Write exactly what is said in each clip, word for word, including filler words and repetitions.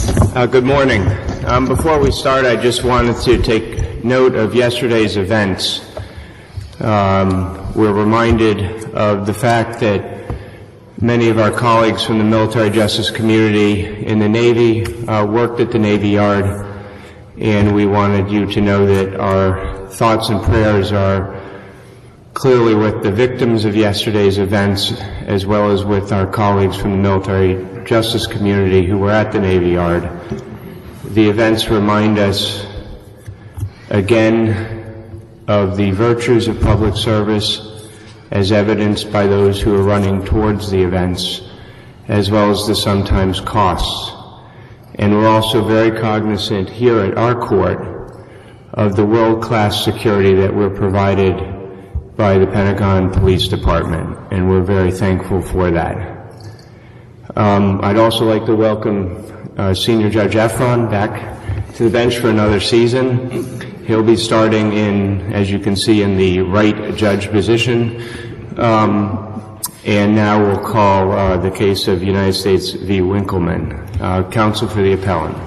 Uh, good morning. Um, before we start, I just wanted to take note of yesterday's events. Um, we're reminded of the fact that many of our colleagues from the military justice community in the Navy uh, worked at the Navy Yard, and we wanted you to know that our thoughts and prayers are clearly with the victims of yesterday's events, as well as with our colleagues from the military justice community who were at the Navy Yard. The events remind us again of the virtues of public service as evidenced by those who are running towards the events, as well as the sometimes costs. And we're also very cognizant here at our court of the world-class security that we're provided by the Pentagon Police Department, and we're very thankful for that. Um, I'd also like to welcome uh, Senior Judge Efron back to the bench for another season. He'll be starting in, as you can see, in the right judge position. Um, and now we'll call uh, the case of United States v. Winkleman. Uh, counsel for the appellant.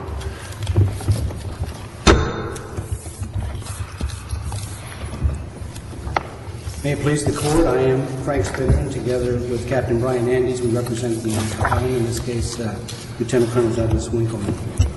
May it please the Court, I am Frank Spinner, and together with Captain Brian Andes, we represent the appellant, in this case, uh, Lieutenant Colonel Douglas Winkleman.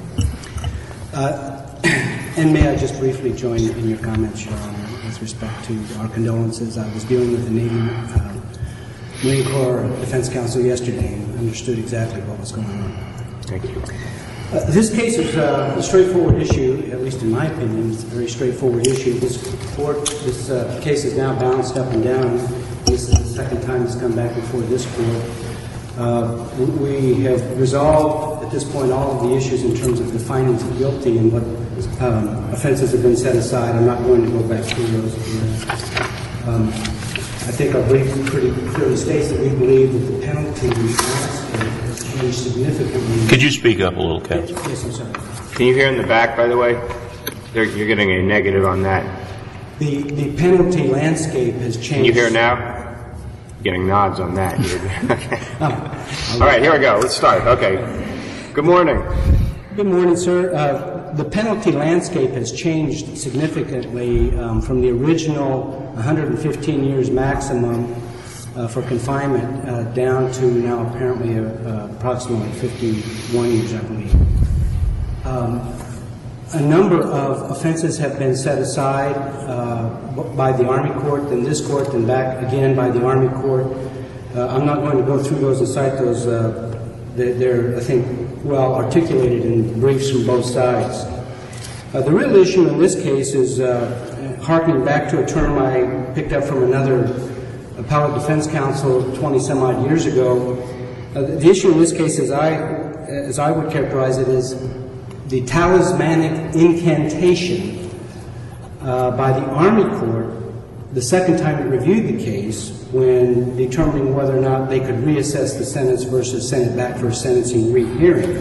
Uh, and may I just briefly join in your comments, Your Honor, with respect to our condolences. I was dealing with the Navy uh, Marine Corps Defense Council yesterday and understood exactly what was going on. Thank you. Uh, this case is uh, a straightforward issue, at least in my opinion. It's a very straightforward issue. This court, this uh, case is now bounced up and down. This is the second time it's come back before this court. Uh, we have resolved at this point all of the issues in terms of the findings of guilty and what um, offenses have been set aside. I'm not going to go back through those again. Um, I think our brief pretty clearly states that we believe that the penalty has changed significantly. Could you speak up a little, Captain? Yes, I'm sorry. Can you hear in the back, by the way? They're, you're getting a negative on that. The, the penalty landscape has changed. Can you hear now? Getting nods on that. Okay. All right, here we go. Let's start. Okay. Good morning. Good morning, sir. Uh, the penalty landscape has changed significantly um, from the original one hundred fifteen years maximum uh, for confinement uh, down to now apparently uh, uh, approximately fifty-one years, I believe. Um, a number of offenses have been set aside uh, by the Army Court, then this court, then back again by the Army Court. Uh, I'm not going to go through those and cite those. Uh, they're, they're, I think, well articulated in briefs from both sides. Uh, the real issue in this case is uh, harkening back to a term I picked up from another appellate defense counsel twenty some odd years ago. Uh, the issue in this case, as I, as I would characterize it, is the talismanic incantation uh, by the Army Court the second time it reviewed the case when determining whether or not they could reassess the sentence versus send it back for a sentencing rehearing.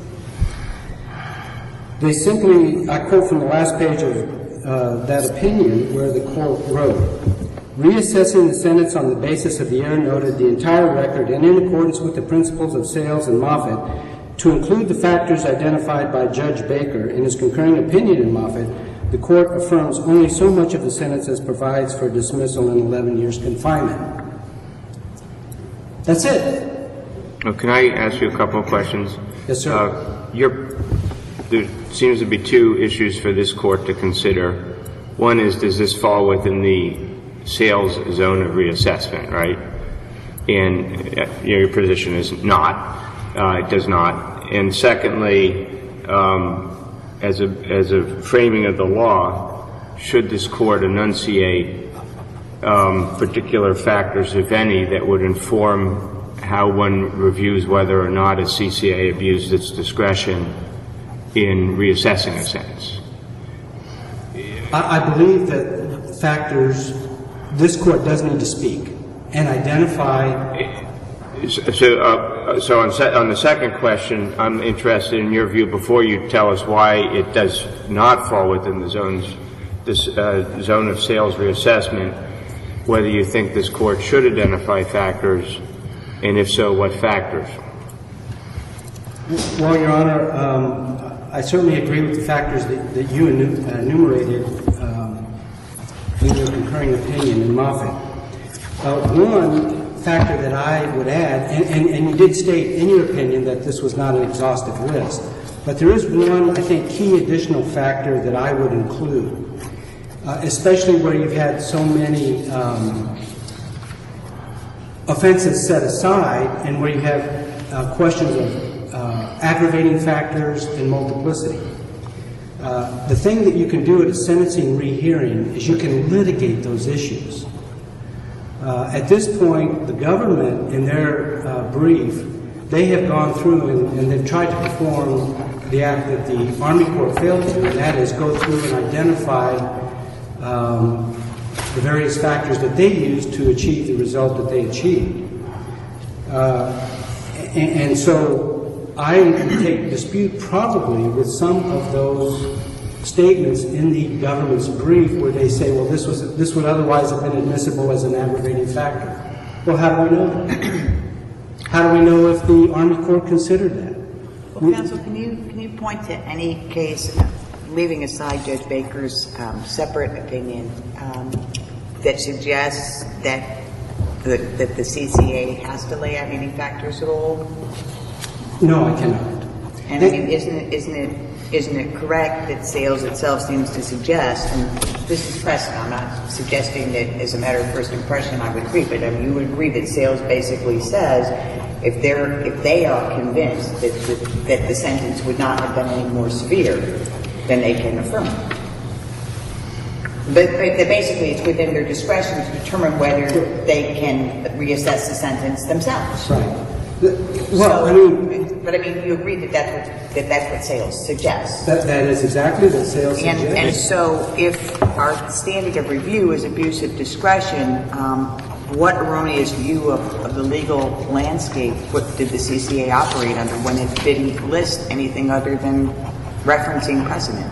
They simply, I quote from the last page of uh, that opinion where the court wrote, reassessing the sentence on the basis of the error noted, the entire record, and in accordance with the principles of Sales and Moffitt, to include the factors identified by Judge Baker in his concurring opinion in Moffitt, the court affirms only so much of the sentence as provides for dismissal and eleven years confinement. That's it. Well, can I ask you a couple of questions? Yes, sir. Uh, you're, there seems to be two issues for this court to consider. One is, does this fall within the sales zone of reassessment, right? And uh, you know, your position is not. Uh, it does not. And secondly, um, as a as a framing of the law, should this court enunciate um, particular factors, if any, that would inform how one reviews whether or not a C C A abused its discretion in reassessing a sentence? I, I believe that factors this court does need to speak and identify. So, uh, so on, se on the second question, I'm interested in your view before you tell us why it does not fall within the zones, this uh, zone of sales reassessment, whether you think this court should identify factors, and if so, what factors? Well, Your Honor, um, I certainly agree with the factors that, that you enumerated um, in your concurring opinion in Moffitt. Uh, one factor that I would add, and, and, and you did state in your opinion that this was not an exhaustive list, but there is one, I think, key additional factor that I would include, uh, especially where you've had so many um, offenses set aside and where you have uh, questions of uh, aggravating factors and multiplicity. Uh, the thing that you can do at a sentencing rehearing is you can litigate those issues. Uh, at this point, the government, in their uh, brief, they have gone through and, and they've tried to perform the act that the Army Corps failed to, and that is go through and identify um, the various factors that they used to achieve the result that they achieved. Uh, and, and so I take dispute probably with some of those statements in the government's brief where they say, well, this was this would otherwise have been admissible as an aggravating factor. Well, how do we know that? How do we know if the Army Corps considered that? Well, counsel, can you can you point to any case, leaving aside Judge Baker's um, separate opinion, um, that suggests that the, that the C C A has to lay out any factors at all? No, I cannot. And I mean, isn't it, isn't it isn't it correct that Sales itself seems to suggest, and this is precedent, I'm not suggesting that as a matter of first impression I would agree, but I mean, you would agree that Sales basically says if they're if they are convinced that the, that the sentence would not have been any more severe, then they can affirm it. But, but basically, it's within their discretion to determine whether they can reassess the sentence themselves. Right. Well, so, I mean, but I mean, you agree that that's what, that that's what Sales suggests. That, that is exactly what Sales and, suggests. And so, if our standard of review is abuse of discretion, um, what erroneous view of, of the legal landscape what did the C C A operate under when it didn't list anything other than referencing precedent?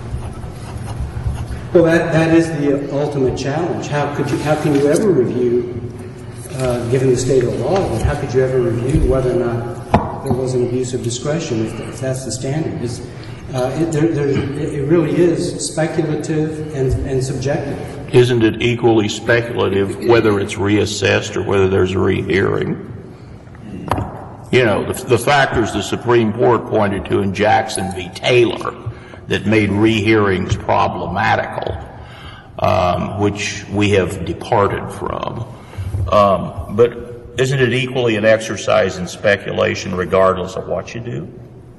Well, that, that is the ultimate challenge. How could you? How can you ever review, uh, given the state of the law, and how could you ever review whether or not there was an abuse of discretion if, if that's the standard? It's, uh, it, there, there, it really is speculative and, and subjective. Isn't it equally speculative whether it's reassessed or whether there's a rehearing? You know, the, the factors the Supreme Court pointed to in Jackson v. Taylor that made rehearings problematical, um, which we have departed from. Um, but isn't it equally an exercise in speculation regardless of what you do?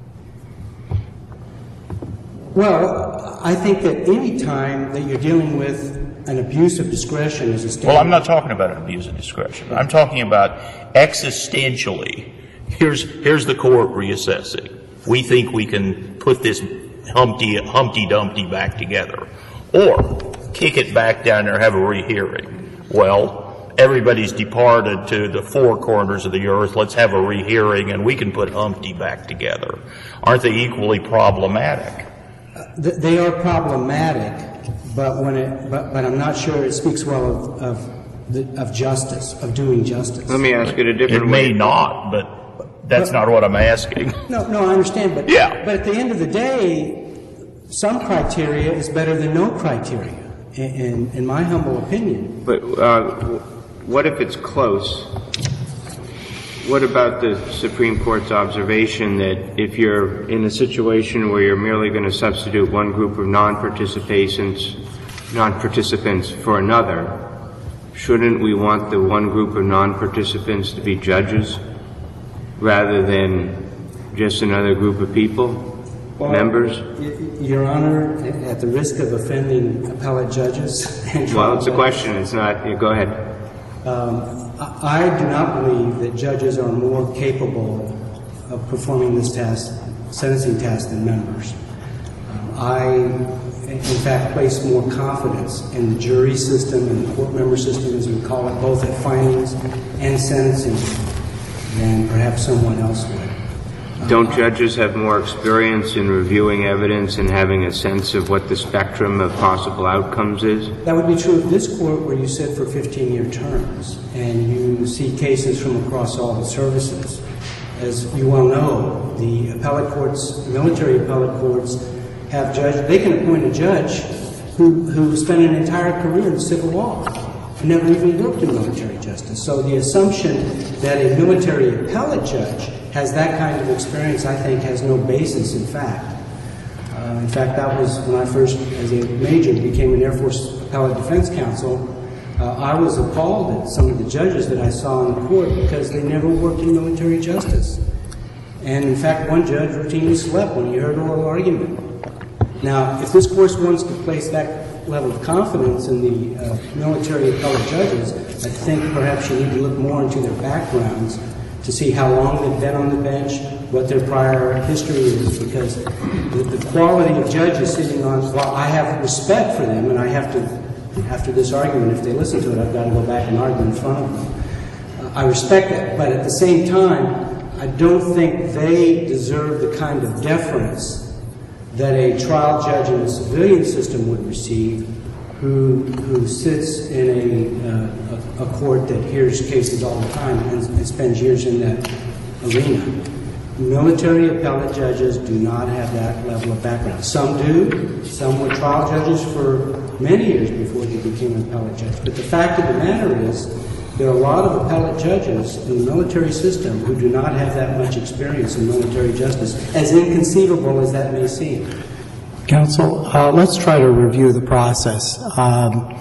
Well, I think that any time that you're dealing with an abuse of discretion as a standard. Well, I'm not talking about an abuse of discretion. I'm talking about existentially. Here's, here's the court reassessing. We think we can put this Humpty, Humpty Dumpty back together. Or kick it back down there and have a rehearing. Well, everybody's departed to the four corners of the earth. Let's have a rehearing and we can put Humpty back together. Aren't they equally problematic? Uh, th- they are problematic, but when it, but, but I'm not sure it speaks well of, of, the, of justice, of doing justice. Let me ask it a different it way. It may not, but that's but, not what I'm asking. No, no, I understand, but yeah. But at the end of the day, some criteria is better than no criteria, in, in, in my humble opinion. But uh, what if it's close? What about the Supreme Court's observation that if you're in a situation where you're merely going to substitute one group of non-participants, non-participants for another, shouldn't we want the one group of non-participants to be judges rather than just another group of people, well, members? Your Honor, at the risk of offending appellate judges and well, it's a question. It's not. You go ahead. Um, I do not believe that judges are more capable of performing this task, sentencing task, than members. Um, I, in fact, place more confidence in the jury system and the court member system, as we call it, both at findings and sentencing, than perhaps someone else would. Don't judges have more experience in reviewing evidence and having a sense of what the spectrum of possible outcomes is? That would be true of this court where you sit for fifteen-year terms and you see cases from across all the services. as you well know, the appellate courts, military appellate courts, have judges, they can appoint a judge who, who spent an entire career in civil law and never even worked in military justice. So the assumption that a military appellate judge has that kind of experience, I think, has no basis in fact. Uh, in fact, that was when I first, as a major, became an Air Force Appellate Defense Counsel. Uh, I was appalled at some of the judges that I saw in the court because they never worked in military justice. And in fact, one judge routinely slept when he heard oral argument. Now, if this course wants to place that level of confidence in the uh, military appellate judges, I think perhaps you need to look more into their backgrounds to see how long they've been on the bench, what their prior history is, because the, the quality of judges sitting on, well, I have respect for them, and I have to, after this argument, if they listen to it, I've got to go back and argue in front of them. Uh, I respect that, but at the same time, I don't think they deserve the kind of deference that a trial judge in the civilian system would receive, who who sits in a, uh, a, a court that hears cases all the time and, and spends years in that arena. Military appellate judges do not have that level of background. Some do. Some were trial judges for many years before they became an appellate judge. But the fact of the matter is, there are a lot of appellate judges in the military system who do not have that much experience in military justice, as inconceivable as that may seem. Counsel, uh, let's try to review the process. Um,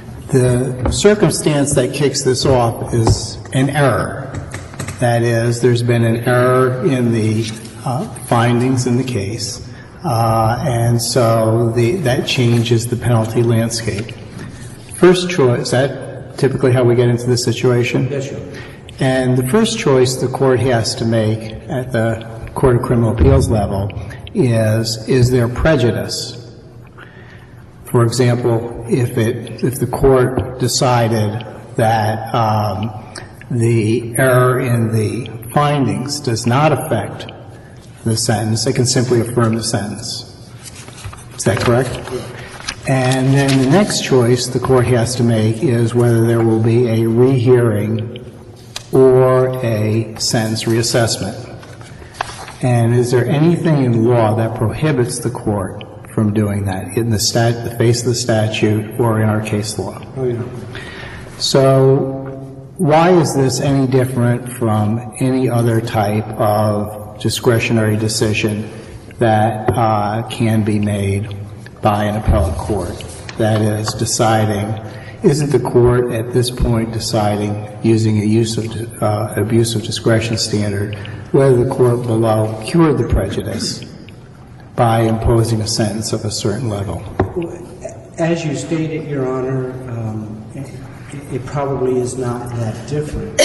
the circumstance that kicks this off is an error. That is, there's been an error in the uh, findings in the case, uh, and so the, that changes the penalty landscape. First choice, is that typically how we get into this situation? Yes, sir. And the first choice the court has to make at the Court of Criminal Appeals level is, is there prejudice? For example, if it, if the court decided that um, the error in the findings does not affect the sentence, it can simply affirm the sentence. Is that correct? And then the next choice the court has to make is whether there will be a rehearing or a sentence reassessment. And is there anything in law that prohibits the court from doing that, in the, stat, the face of the statute or in our case law? Oh, yeah. So why is this any different from any other type of discretionary decision that uh, can be made by an appellate court? That is, deciding, isn't the court at this point deciding, using a use of uh, abuse of discretion standard, whether the court below cured the prejudice by imposing a sentence of a certain level? As you stated, Your Honor, um, it, it probably is not that different.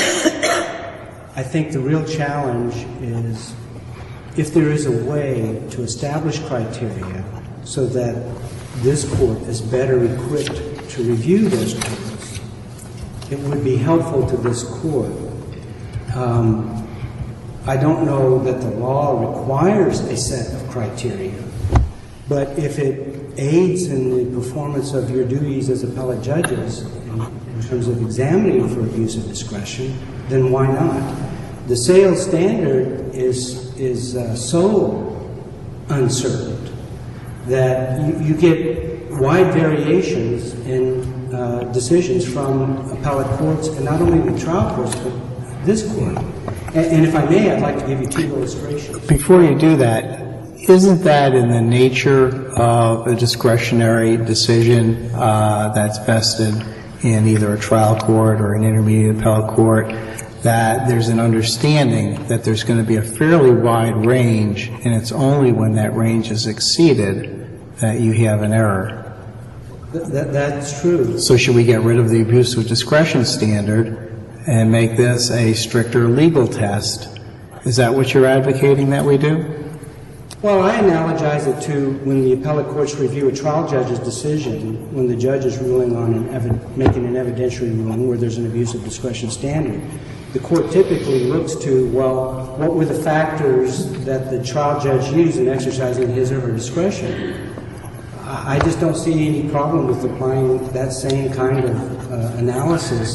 I think the real challenge is if there is a way to establish criteria so that this court is better equipped to review those cases, it would be helpful to this court. Um, I don't know that the law requires a set of criteria, but if it aids in the performance of your duties as appellate judges in, in terms of examining for abuse of discretion, then why not? The sales standard is, is uh, so uncertain that you, you get wide variations in uh, decisions from appellate courts, and not only the trial courts, but this court. And, and if I may, I'd like to give you two illustrations. Before you do that, isn't that in the nature of a discretionary decision uh, that's vested in either a trial court or an intermediate appellate court, that there's an understanding that there's going to be a fairly wide range, and it's only when that range is exceeded that you have an error? Th- that, that's true. So should we get rid of the abuse of discretion standard and make this a stricter legal test? Is that what you're advocating that we do? Well, I analogize it to when the appellate courts review a trial judge's decision, when the judge is ruling on an evi- making an evidentiary ruling where there's an abuse of discretion standard. The court typically looks to, well, what were the factors that the trial judge used in exercising his or her discretion? I just don't see any problem with applying that same kind of uh, analysis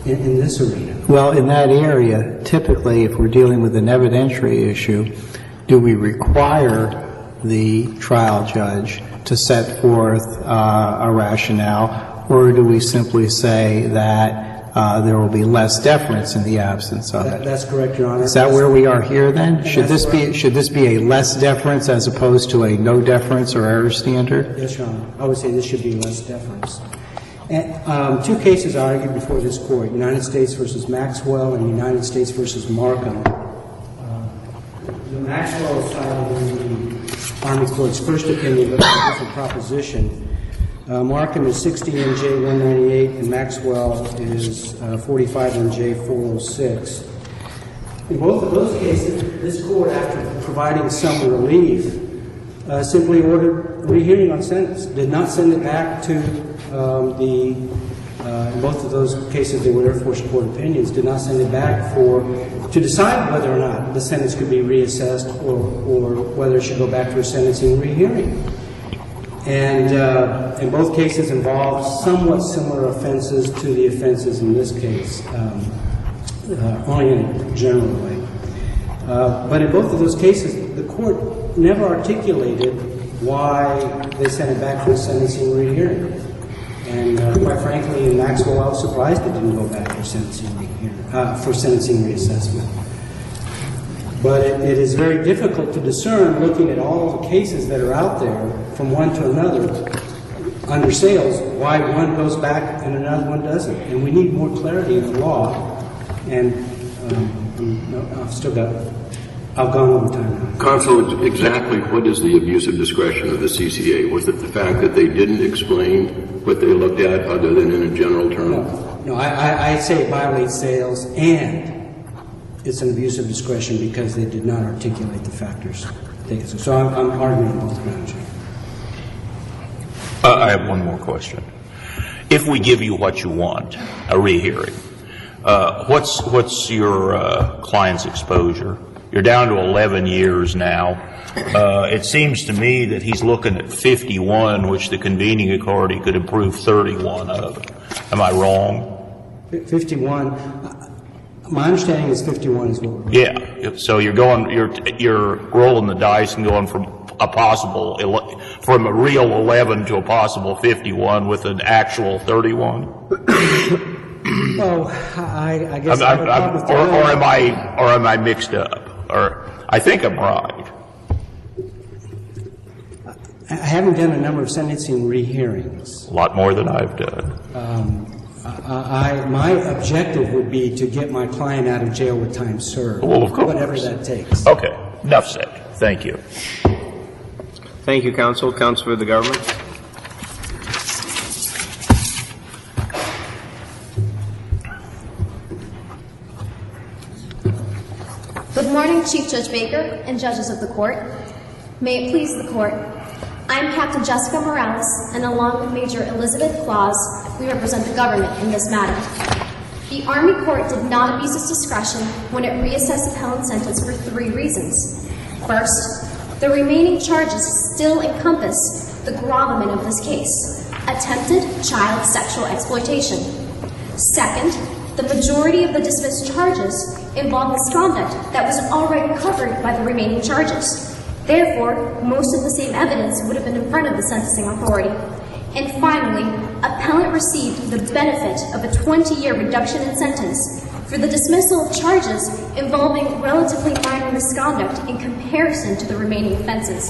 in, in this arena. Well, in that area, typically, if we're dealing with an evidentiary issue, do we require the trial judge to set forth uh, a rationale, or do we simply say that uh, there will be less deference in the absence of That, it? that's correct, Your Honor. Is that where we are here then? Should That's this be should this be a less deference as opposed to a no deference or error standard? Yes, Your Honor. I would say this should be less deference. And, um, two cases are argued before this Court, United States versus Maxwell and United States versus Markham. Uh, the Maxwell is cited in the Army Court's first opinion, but it's a different proposition. Uh, Markham is sixty N J one ninety-eight, and Maxwell is uh, forty-five N J four oh six. In both of those cases, this Court, after providing some relief, uh, simply ordered rehearing on sentence, did not send it back to um, the, uh, in both of those cases, they were Air Force Court opinions, did not send it back for, to decide whether or not the sentence could be reassessed or, or whether it should go back to a sentencing rehearing. And uh, in both cases involved somewhat similar offenses to the offenses in this case, um, uh, only in a general way. Uh, but in both of those cases, the Court never articulated why they sent it back for a sentencing rehearing. And uh, quite frankly, in Maxwell, I was surprised it didn't go back for sentencing rehearing, uh, for sentencing reassessment. But it, it is very difficult to discern, looking at all the cases that are out there, from one to another, under sales, why one goes back and another one doesn't. And we need more clarity in the law. And um, no, I've still got, I've gone over time now. Counsel, exactly what is the abuse of discretion of the C C A? Was it the fact that they didn't explain what they looked at other than in a general term? No, no I, I, I say it violates sales, and it's an abuse of discretion because they did not articulate the factors. So I'm, I'm arguing both grounds here. Uh, I have one more question. If we give you what you want, a rehearing, uh, what's what's your uh, client's exposure? You're down to eleven years now. Uh, it seems to me that he's looking at fifty-one, which the convening authority could approve thirty-one of. Am I wrong? fifty-one. My understanding is fifty-one is what we're Yeah. So you're going, you're you're rolling the dice and going from a possible ele- from a real eleven to a possible fifty-one with an actual thirty-one. Oh, I, I guess. I'm, I I'm, I'm, or, or am I or am I mixed up? Or I think I'm right. I haven't done a number of sentencing rehearings. A lot more than I've done. Um, I, I, my objective would be to get my client out of jail with time served. Well, of course. Whatever that takes. Okay. Enough said. Thank you. Thank you, counsel. Counsel for the government. Good morning, Chief Judge Baker and judges of the court. May it please the court. I'm Captain Jessica Morales, and along with Major Elizabeth Claus, we represent the government in this matter. The Army Court did not abuse its discretion when it reassessed the appellant's sentence for three reasons. First, the remaining charges still encompass the gravamen of this case, attempted child sexual exploitation. Second, the majority of the dismissed charges involve misconduct that was already covered by the remaining charges. Therefore, most of the same evidence would have been in front of the sentencing authority. And finally, appellant received the benefit of a twenty-year reduction in sentence for the dismissal of charges involving relatively minor misconduct in comparison to the remaining offenses.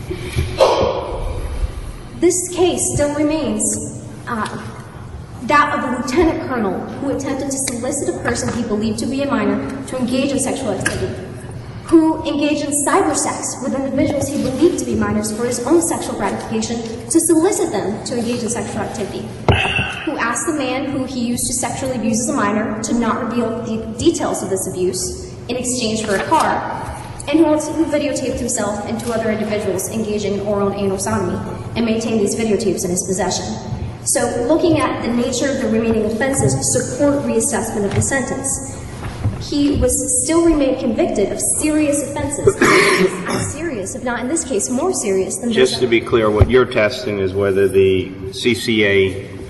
This case still remains uh, that of a lieutenant colonel who attempted to solicit a person he believed to be a minor to engage in sexual activity, who engaged in cyber sex with individuals he believed to be minors for his own sexual gratification to solicit them to engage in sexual activity, who asked the man who he used to sexually abuse as a minor to not reveal the details of this abuse in exchange for a car, and who also videotaped himself and two other individuals engaging in oral and anal sodomy and maintained these videotapes in his possession. So looking at the nature of the remaining offenses support reassessment of the sentence. He was still remained convicted of serious offenses, as serious, if not in this case, more serious than Just to be clear, what you're testing is whether the C C A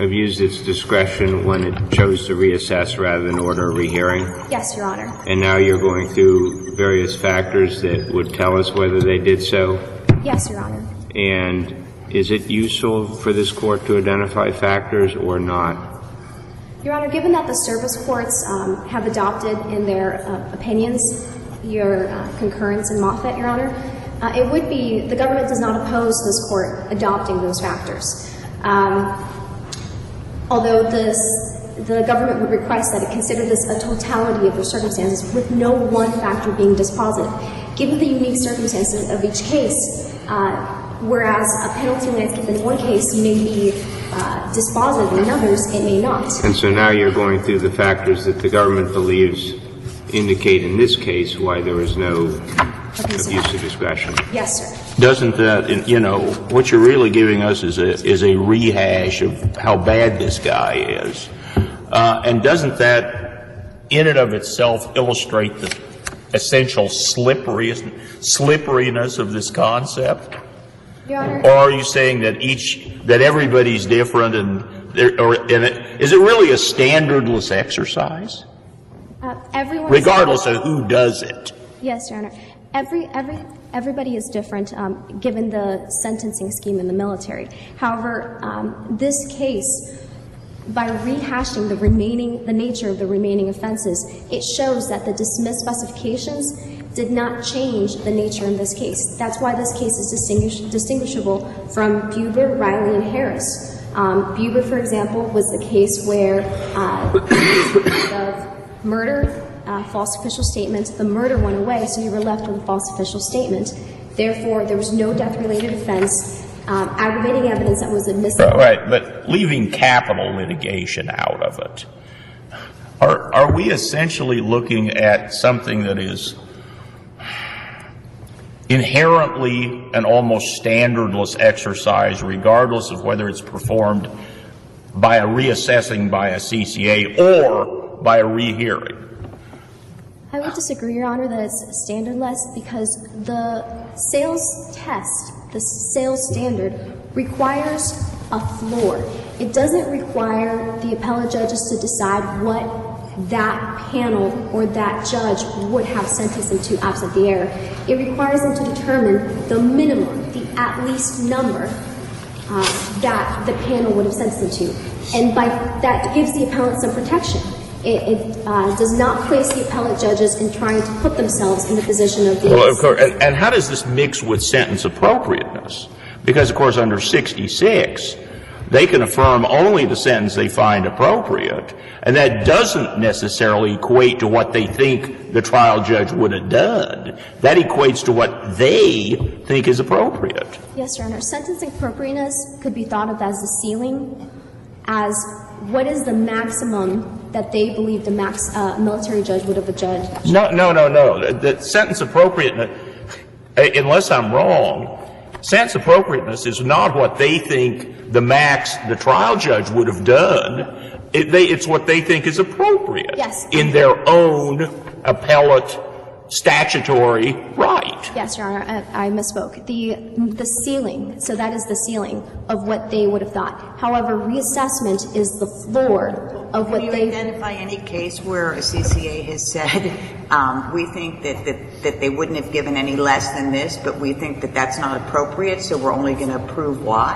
abused its discretion when it chose to reassess rather than order a rehearing? Yes, Your Honor. And now you're going through various factors that would tell us whether they did so? Yes, Your Honor. And is it useful for this court to identify factors or not? Your Honor, given that the service courts um, have adopted in their uh, opinions your uh, concurrence in Moffett, Your Honor, uh, it would be, the government does not oppose this court adopting those factors. Um, although this, the government would request that it consider this a totality of the circumstances with no one factor being dispositive. Given the unique circumstances of each case, uh, whereas a penalty landscape in one case may be uh, dispositive in others, it may not. And so now you're going through the factors that the government believes indicate in this case why there was no Okay, abuse of discretion. Yes, sir. Doesn't that, you know, what you're really giving us is a, is a rehash of how bad this guy is. Uh, and doesn't that, in and of itself, illustrate the essential slippery, slipperiness of this concept? Your Honor. Or are you saying that each, that everybody's different and there, or, and it, is it really a standardless exercise? Uh, everyone. Regardless of who does it. Yes, Your Honor. Every, every, everybody is different, um, given the sentencing scheme in the military. However, um, this case, by rehashing the remaining, the nature of the remaining offenses, it shows that the dismissed specifications did not change the nature in this case. That's why this case is distinguish, distinguishable from Buber, Riley, and Harris. Um, Buber, for example, was the case where uh, of murder, uh, false official statement, the murder went away, so you were left with a false official statement. Therefore, there was no death-related offense, um, aggravating evidence that was admissible. Right, but leaving capital litigation out of it, are, are we essentially looking at something that is inherently an almost standardless exercise, regardless of whether it's performed by a reassessing by a C C A or by a rehearing? I would disagree, Your Honor, that it's standardless because the sales test, the sales standard, requires a floor. It doesn't require the appellate judges to decide what that panel or that judge would have sentenced them to absent the error. It requires them to determine the minimum, the at least number uh, that the panel would have sentenced them to. And by that gives the appellant some protection. It, it uh, does not place the appellate judges in trying to put themselves in the position of the... Well, of course, and, and how does this mix with sentence appropriateness? Because, of course, under sixty-six, they can affirm only the sentence they find appropriate, and that doesn't necessarily equate to what they think the trial judge would have done. That equates to what they think is appropriate. Yes, Your Honor. Sentencing appropriateness could be thought of as the ceiling, as what is the maximum that they believe the max uh, military judge would have adjudged. No, no, no, no. The, the sentence appropriateness, unless I'm wrong, sentence appropriateness is not what they think the max the trial judge would have done. It, they, it's what they think is appropriate yes. in their own appellate statutory right. Yes, Your Honor, I, I misspoke. The, the ceiling, so that is the ceiling of what they would have thought. However, reassessment is the floor of what Can you they... identify any case where a C C A has said, um, we think that, that, that they wouldn't have given any less than this, but we think that that's not appropriate, so we're only going to prove why?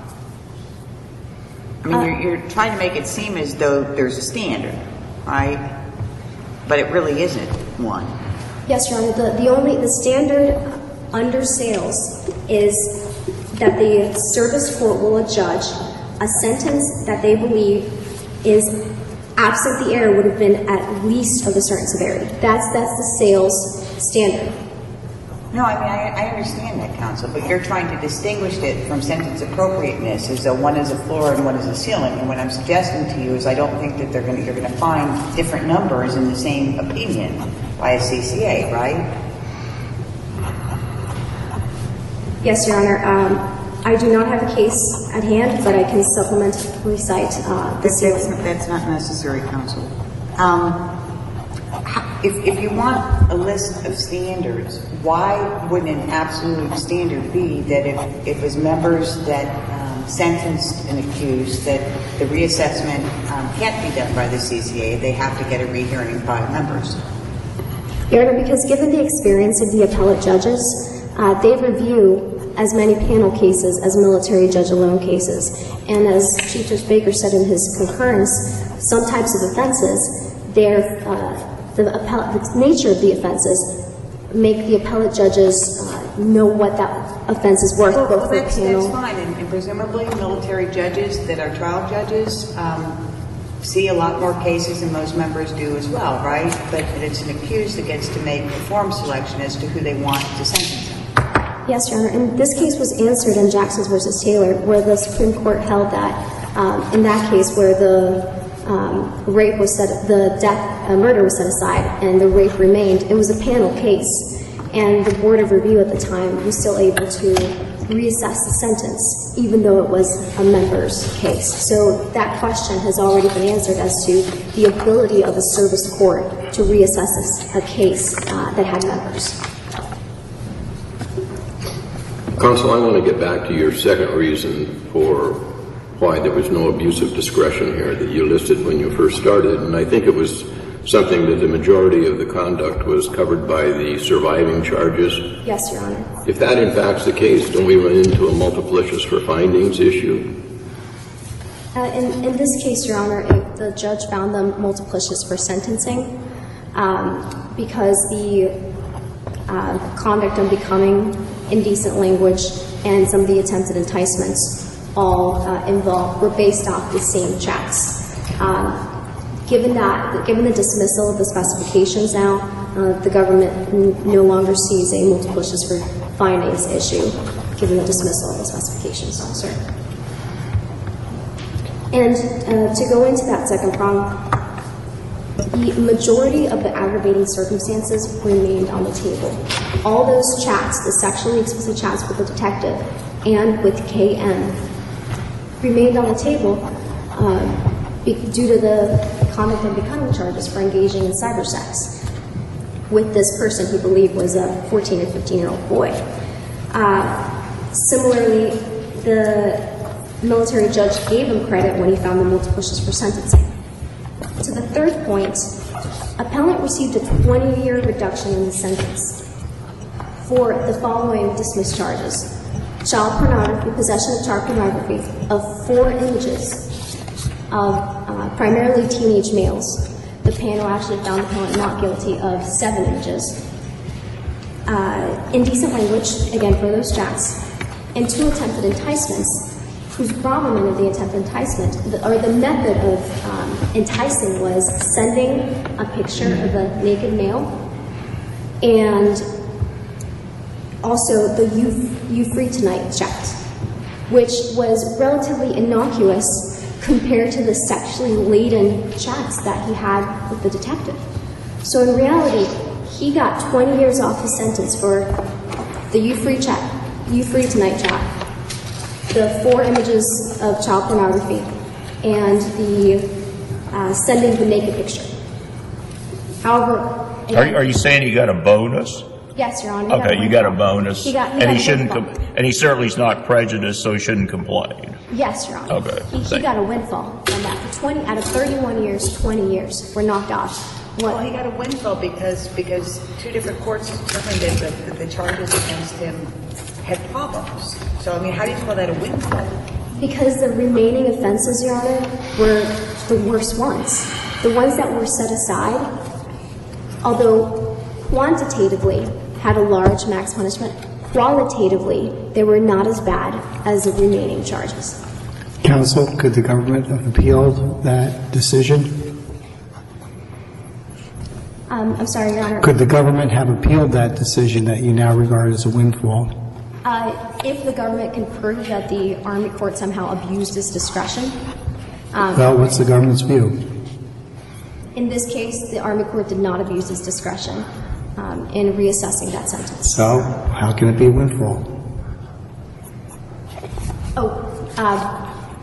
I mean, uh, you're, you're trying to make it seem as though there's a standard, right? But it really isn't one. Yes, Your Honor. The, the only, the standard under sales is that the service court will adjudge a sentence that they believe is absent the error would have been at least of a certain severity. That's, that's the sales standard. No, I mean, I, I understand that, counsel, but you're trying to distinguish it from sentence appropriateness as though one is a floor and one is a ceiling. And what I'm suggesting to you is I don't think that they're going to, you're going to find different numbers in the same opinion by a C C A, right? Yes, Your Honor. Um, I do not have a case at hand, but I can supplementally cite uh, the ceiling. That's, that's not necessary, counsel. Um, If, if you want a list of standards, why wouldn't an absolute standard be that if it was members that um, sentenced an accused that the reassessment um, can't be done by the C C A. They have to get a rehearing by members. Your Honor, because given the experience of the appellate judges, uh, they review as many panel cases as military judge alone cases. And as Chief Judge Baker said in his concurrence, some types of offenses, they're, uh, the, appellate, the nature of the offenses make the appellate judges uh, know what that offense is worth. Well, both well for that's, panel. that's fine, and, and presumably military judges that are trial judges um, see a lot more cases than most members do as well, right? But it's an accused that gets to make the form selection as to who they want to sentence him. Yes, Your Honor. And this case was answered in Jackson versus Taylor, where the Supreme Court held that um, in that case where the um, rape was set, the death, uh, murder was set aside, and the rape remained, it was a panel case, and the Board of Review at the time was still able to reassess the sentence, even though it was a member's case. So that question has already been answered as to the ability of a service court to reassess a, a case uh, that had members. Counsel, I want to get back to your second reason for why there was no abuse of discretion here that you listed when you first started, and I think it was something that the majority of the conduct was covered by the surviving charges. Yes, Your Honor. If that in fact is the case, don't we run into a multiplicious for findings issue? Uh, in, in this case, Your Honor, it, the judge found them multiplicious for sentencing um, because the uh, conduct of becoming indecent language and some of the attempted enticements all uh, involved were based off the same chats. Um, given that, given the dismissal of the specifications now, uh, the government n no longer sees a multiplicious for findings issue, given the dismissal of the specifications, sir. And uh, to go into that second prong, the majority of the aggravating circumstances remained on the table. All those chats, the sexually explicit chats with the detective and with K M, remained on the table uh, be, due to the conduct of becoming charges for engaging in cyber sex with this person who believed was a fourteen or fifteen-year-old boy. Uh, similarly, the military judge gave him credit when he found the multiplicious for sentencing. To the third point, appellant received a twenty-year reduction in the sentence for the following dismissed charges: child pornography, possession of child pornography of four images of uh, primarily teenage males. The panel actually found the appellant not guilty of seven images. Uh, indecent language, again for those chats, and two attempted enticements, whose gravamen of the attempted enticement, the, or the method of um, enticing, was sending a picture of a naked male, and also the you, you free tonight chat, which was relatively innocuous compared to the sexually laden chats that he had with the detective. So in reality, he got twenty years off his sentence for the you free chat, you free tonight chat, the four images of child pornography, and the uh, sending the naked picture. However, Are, are you saying he got a bonus? yes, Your Honor. Okay, you got a bonus, He got- he and got he a shouldn't, windfall. com- and he certainly is not prejudiced, so he shouldn't complain. Yes, Your Honor. Okay, He, he thank got a windfall from that. For twenty out of thirty-one years, twenty years were knocked off. What? Well, he got a windfall because because two different courts determined that the, the charges against him had problems. So, I mean, how do you call that a windfall? Because the remaining offenses, Your Honor, were the worst ones. The ones that were set aside, although quantitatively had a large max punishment, qualitatively they were not as bad as the remaining charges. Counsel, could the government have appealed that decision? Um, I'm sorry, Your Honor. Could the government have appealed that decision that you now regard as a windfall? Uh, if the government can prove that the Army court somehow abused its discretion, um, Well, what's the government's view? in this case, the Army court did not abuse its discretion um, in reassessing that sentence. So, how can it be a windfall? Oh, uh,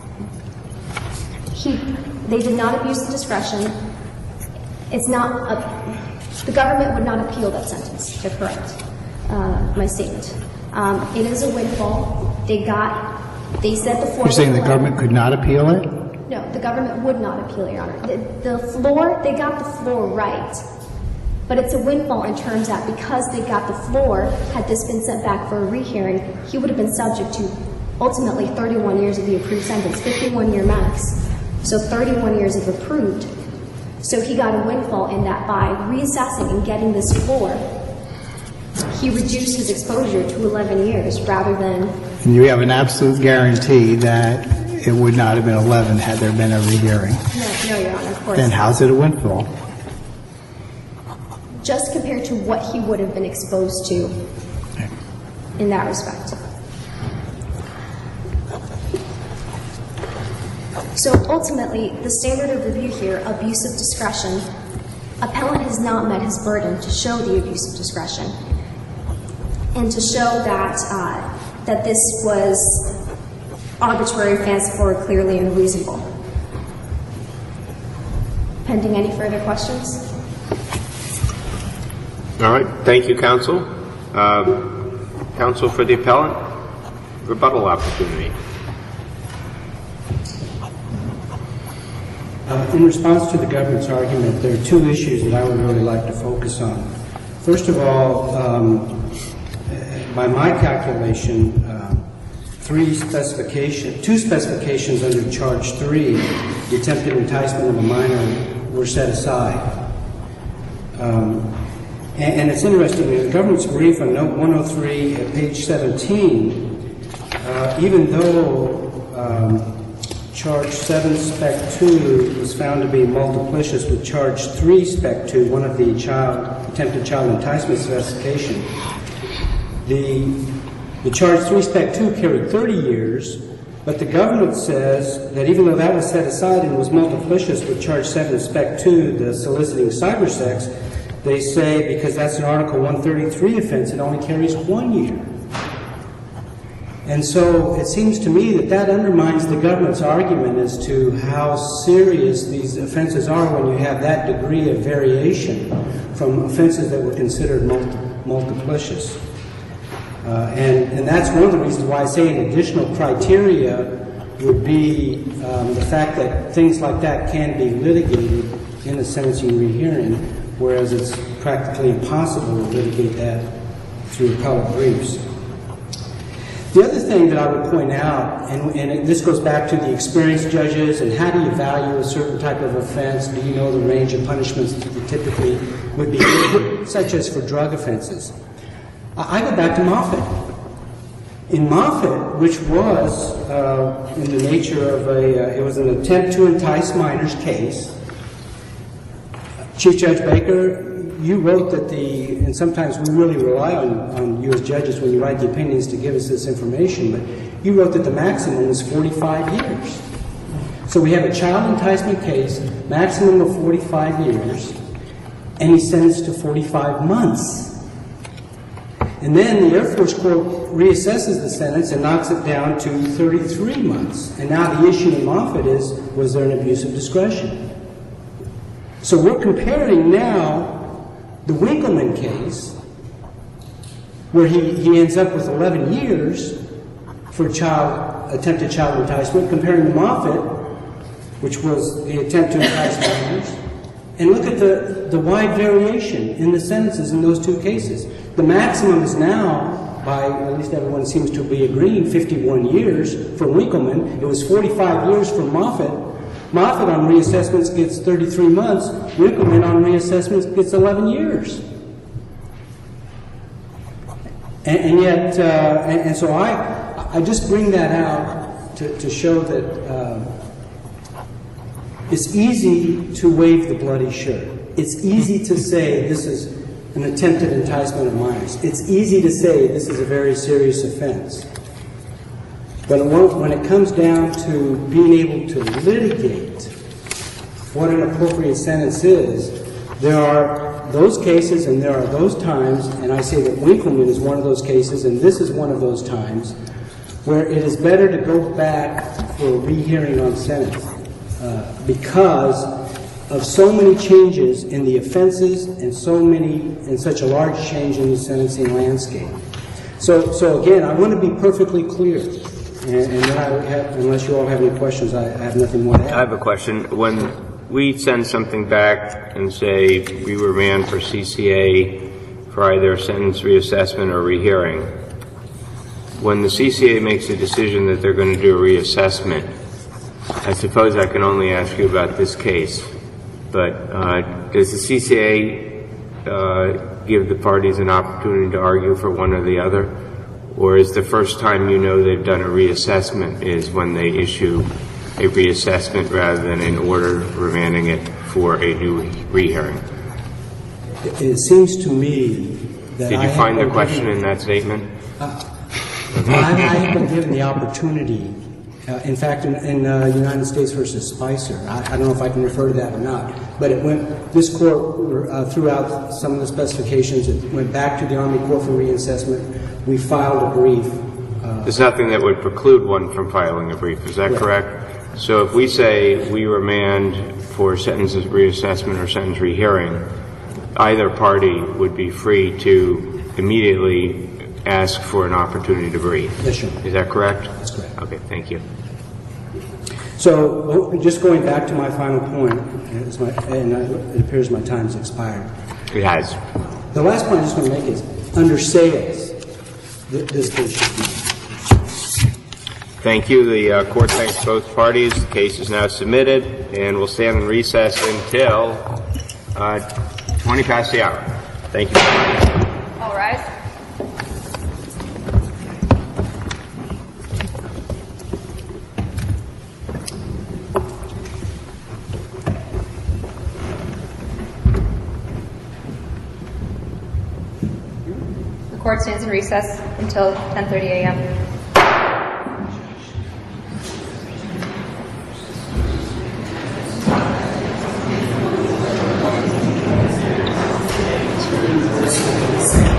he, they did not abuse the discretion. It's not, a, the government would not appeal that sentence, to correct uh, my statement. Um, it is a windfall. They got, they said the form. You're saying the government could not appeal it? No, the government would not appeal, Your Honor. The, the floor, they got the floor right. But it's a windfall in terms that because they got the floor, had this been sent back for a rehearing, he would have been subject to ultimately thirty-one years of the approved sentence, fifty-one year max. So thirty-one years of approved. So he got a windfall in that by reassessing and getting this floor, he reduced his exposure to eleven years rather than... And you have an absolute guarantee that it would not have been eleven had there been a rehearing. No, no, Your Honor, of course. Then how's it a windfall? Just compared to what he would have been exposed to in that respect. So ultimately, the standard of review here, abuse of discretion, appellant has not met his burden to show the abuse of discretion and to show that uh, that this was arbitrary, fanciful, or clearly unreasonable. Pending any further questions? All right. Thank you, counsel. Uh, counsel for the appellant, rebuttal opportunity. Uh, in response to the government's argument, there are two issues that I would really like to focus on. First of all, um, by my calculation, uh, three specification, two specifications under Charge three, the attempted enticement of a minor, were set aside. Um, and, and it's interesting, in the government's brief on Note one oh three at page seventeen, uh, even though um, Charge seven, Spec two was found to be multiplicious with Charge three, Spec two, one of the child, attempted child enticement specification. The, the Charge three, Spec two carried thirty years, but the government says that even though that was set aside and was multiplicious with Charge seven, Spec two, the soliciting cybersex, they say because that's an Article one thirty-three offense, it only carries one year. And so it seems to me that that undermines the government's argument as to how serious these offenses are when you have that degree of variation from offenses that were considered multi multiplicious. Uh, and, and that's one of the reasons why I say an additional criteria would be um, the fact that things like that can be litigated in a sentencing rehearing, whereas it's practically impossible to litigate that through appellate briefs. The other thing that I would point out, and, and this goes back to the experienced judges and how do you value a certain type of offense? Do you know the range of punishments that typically would be given, such as for drug offenses? I, I go back to Moffitt. In Moffitt, which was uh, in the nature of a, uh, it was an attempt to entice minors case, Chief Judge Baker, you wrote that the, and sometimes we really rely on, on you as judges when you write the opinions to give us this information, but you wrote that the maximum was forty-five years. So we have a child enticement case, maximum of forty-five years, and he's sentenced to forty-five months. And then the Air Force Court reassesses the sentence and knocks it down to thirty-three months. And now the issue in Moffitt is, was there an abuse of discretion? So we're comparing now the Winkleman case, where he, he ends up with eleven years for child, attempted child enticement, comparing to Moffitt, which was the attempt to entice minors. And look at the, the wide variation in the sentences in those two cases. The maximum is now, by at least everyone seems to be agreeing, fifty-one years for Winkleman. It was forty-five years for Moffitt. Moffitt on reassessments gets thirty-three months. Winkleman on reassessments gets eleven years. And, and yet, uh, and, and so I, I just bring that out to, to show that uh, it's easy to wave the bloody shirt. It's easy to say this is an attempted enticement of minors. It's easy to say this is a very serious offense. But when it comes down to being able to litigate what an appropriate sentence is, there are those cases and there are those times, and I say that Winkleman is one of those cases, and this is one of those times, where it is better to go back for a rehearing on sentence uh, because of so many changes in the offenses and so many, and such a large change in the sentencing landscape. So, so again, I want to be perfectly clear. And, and then I would have, unless you all have any questions, I, I have nothing more to add. I have a question. When we send something back and say we remand for C C A for either sentence reassessment or rehearing, when the C C A makes a decision that they're going to do a reassessment, I suppose I can only ask you about this case, but uh, does the C C A uh, give the parties an opportunity to argue for one or the other? Or is the first time you know they've done a reassessment is when they issue a reassessment rather than an order remanding it for a new rehearing? It, it seems to me that Did I you have find the been question given- in that statement? I, I have been given the opportunity, uh, in fact, in, in uh, United States versus Spicer, I, I don't know if I can refer to that or not, but it went, this court uh, threw out some of the specifications, it went back to the Army Corps for reassessment, we filed a brief. Uh, There's nothing that would preclude one from filing a brief, is that Correct. correct? So if we say we remand for sentences reassessment or sentence rehearing, either party would be free to immediately ask for an opportunity to brief. Yes, sir. Is that correct? That's correct. Okay, thank you. So, just going back to my final point, and, it's my, and I, it appears my time's expired. It has. The last point I just want to make is, under sales, th- this case should be. Thank you. The uh, court thanks both parties. The case is now submitted, and we'll stand in recess until uh, twenty past the hour. Thank you very much. All rise. The court stands in recess until ten thirty a m Thank you.